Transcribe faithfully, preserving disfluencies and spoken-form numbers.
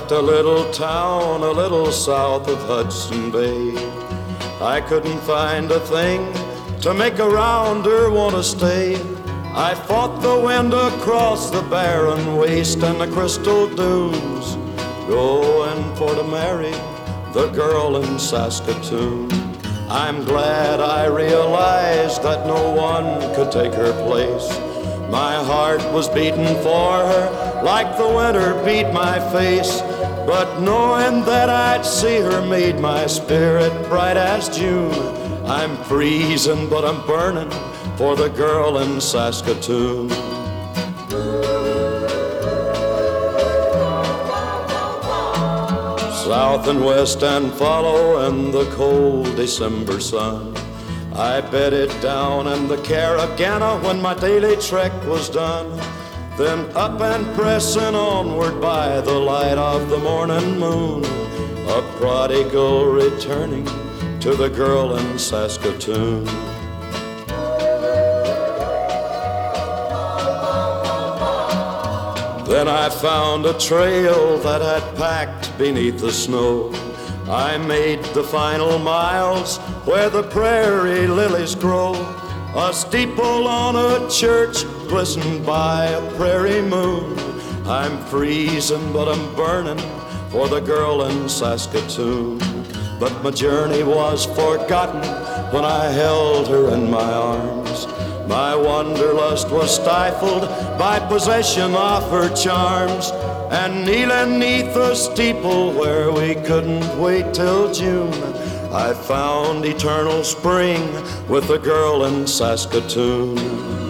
left a little town a little south of Hudson Bay. I couldn't find a thing to make around her want to stay. I fought the wind across the barren waste and the crystal dunes, going for to marry the girl in Saskatoon. I'm glad I realized that no one could take her place. My heart was beating for her like the winter beat my face, but knowing that I'd see her made my spirit bright as June. I'm freezing but I'm burning for the girl in Saskatoon. South and west and follow in the cold December sun, I bedded down in the Caragana when my daily trek was done. Then up and pressing onward by the light of the morning moon, a prodigal returning to the girl in Saskatoon. Then I found a trail that had packed beneath the snow. I made the final miles where the prairie lilies grow. A steeple on a church glistened by a prairie moon. I'm freezing but I'm burning for the girl in Saskatoon. But my journey was forgotten when I held her in my arms. My wanderlust was stifled by possession of her charms. And kneeling neath a steeple where we couldn't wait till June, I found eternal spring with a girl in Saskatoon.